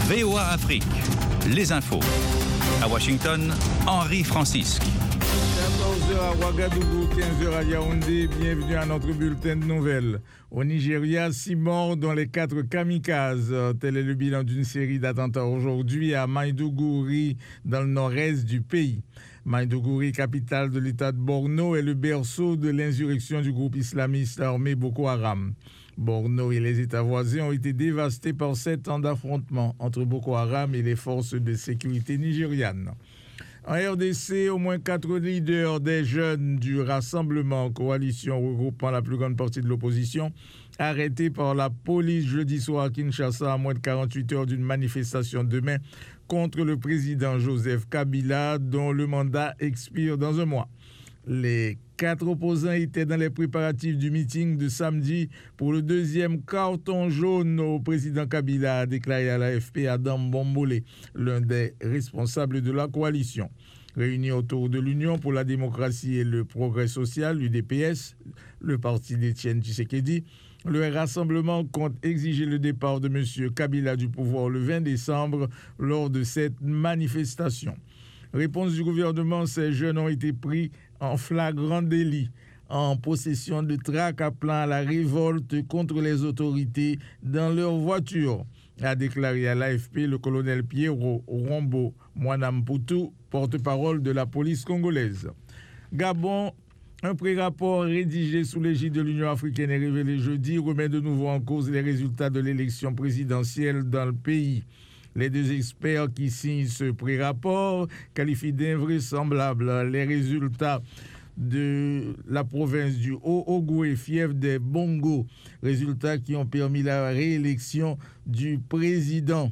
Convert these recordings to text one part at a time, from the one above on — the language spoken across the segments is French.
VOA Afrique, les infos. À Washington, Henri Francisque. 14h à Ouagadougou, 15h à Yaoundé, bienvenue à notre bulletin de nouvelles. Au Nigeria, 6 morts dont les 4 kamikazes. Tel est le bilan d'une série d'attentats aujourd'hui à Maïdougouri, dans le nord-est du pays. Maïdougouri, capitale de l'état de Borno, est le berceau de l'insurrection du groupe islamiste armé Boko Haram. Borno et les États voisins ont été dévastés par 7 ans d'affrontements entre Boko Haram et les forces de sécurité nigérianes. En RDC, au moins 4 leaders des jeunes du Rassemblement, coalition regroupant la plus grande partie de l'opposition, arrêtés par la police jeudi soir à Kinshasa à moins de 48 heures d'une manifestation demain contre le président Joseph Kabila, dont le mandat expire dans un mois. Les 4 opposants étaient dans les préparatifs du meeting de samedi pour le 2e carton jaune au président Kabila, a déclaré à l'AFP Adam Bombolé, l'un des responsables de la coalition. Réunis autour de l'Union pour la démocratie et le progrès social, l'UDPS, le parti d'Étienne Tshisekedi, le rassemblement compte exiger le départ de M. Kabila du pouvoir le 20 décembre lors de cette manifestation. Réponse du gouvernement, ces jeunes ont été pris en flagrant délit, en possession de tracts appelant à la révolte contre les autorités dans leur voiture, a déclaré à l'AFP le colonel Pierrot Rombo Mwanamputu, porte-parole de la police congolaise. Gabon, un pré-rapport rédigé sous l'égide de l'Union africaine et révélé jeudi remet de nouveau en cause les résultats de l'élection présidentielle dans le pays. Les 2 experts qui signent ce pré-rapport qualifient d'invraisemblables les résultats de la province du Haut-Ogooué, fief des Bongo, résultats qui ont permis la réélection du président.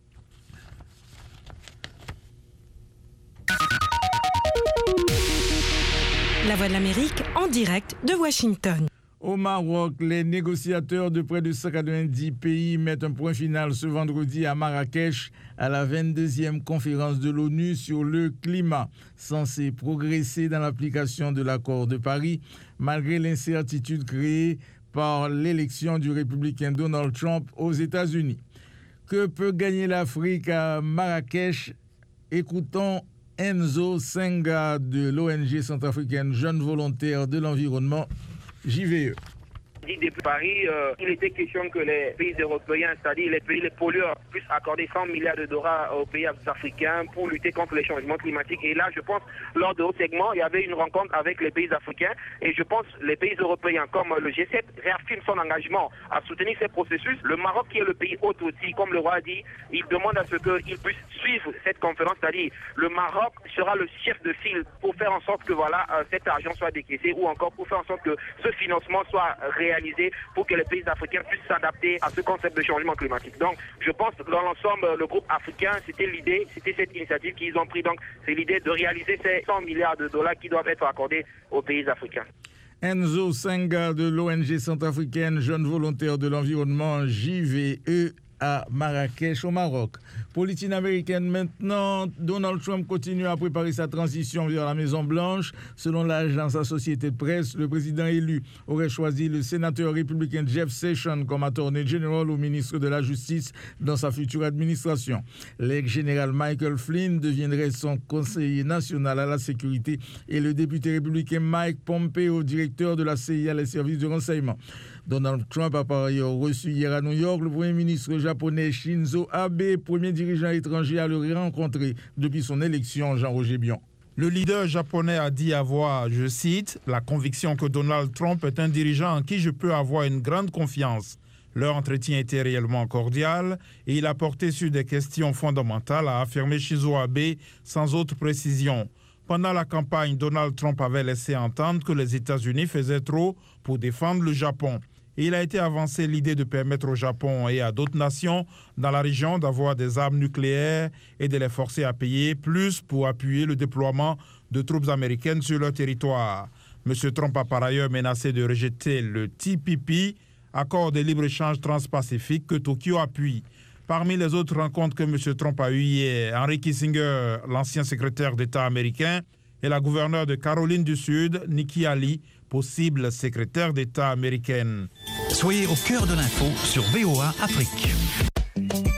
La Voix de l'Amérique en direct de Washington. Au Maroc, les négociateurs de près de 190 pays mettent un point final ce vendredi à Marrakech à la 22e conférence de l'ONU sur le climat, censée progresser dans l'application de l'accord de Paris, malgré l'incertitude créée par l'élection du républicain Donald Trump aux États-Unis. Que peut gagner l'Afrique à Marrakech? Écoutons Enzo Senga de l'ONG centrafricaine Jeunes Volontaires de l'Environnement, JVE. Depuis Paris, il était question que les pays européens, c'est-à-dire les pays les pollueurs, puissent accorder 100 milliards de dollars aux pays africains pour lutter contre les changements climatiques. Et là, je pense, lors de haut segment, il y avait une rencontre avec les pays africains. Et je pense que les pays européens, comme le G7, réaffirment son engagement à soutenir ces processus. Le Maroc, qui est le pays hôte aussi, comme le roi a dit, il demande à ce qu'il puisse suivre cette conférence, c'est-à-dire le Maroc sera le chef de file pour faire en sorte que cet argent soit décaissé ou encore pour faire en sorte que ce financement soit réalisé pour que les pays africains puissent s'adapter à ce concept de changement climatique. Donc, je pense que dans l'ensemble, le groupe africain, c'était cette initiative qu'ils ont pris. Donc, c'est l'idée de réaliser ces 100 milliards de dollars qui doivent être accordés aux pays africains. Enzo Senga de l'ONG centrafricaine Jeunes Volontaires de l'Environnement, JVE, à Marrakech au Maroc. Politique américaine maintenant, Donald Trump continue à préparer sa transition vers la Maison-Blanche. Selon l'agence Associated Press, le président élu aurait choisi le sénateur républicain Jeff Sessions comme attorney general ou ministre de la Justice dans sa future administration. L'ex-général Michael Flynn deviendrait son conseiller national à la sécurité et le député républicain Mike Pompeo, directeur de la CIA, les services de renseignement. Donald Trump a par ailleurs reçu hier à New York le premier ministre japonais Shinzo Abe, premier dirigeant étranger à le rencontrer depuis son élection, Jean-Roger Bion. Le leader japonais a dit avoir, je cite, « la conviction que Donald Trump est un dirigeant en qui je peux avoir une grande confiance ». Leur entretien était réellement cordial et il a porté sur des questions fondamentales, a affirmé Shinzo Abe sans autre précision. Pendant la campagne, Donald Trump avait laissé entendre que les États-Unis faisaient trop pour défendre le Japon. Et il a été avancé l'idée de permettre au Japon et à d'autres nations dans la région d'avoir des armes nucléaires et de les forcer à payer plus pour appuyer le déploiement de troupes américaines sur leur territoire. M. Trump a par ailleurs menacé de rejeter le TPP, accord de libre-échange transpacifique que Tokyo appuie. Parmi les autres rencontres que M. Trump a eues hier, Henry Kissinger, l'ancien secrétaire d'État américain, et la gouverneure de Caroline du Sud, Nikki Haley, possible secrétaire d'État américaine. Soyez au cœur de l'info sur VOA Afrique.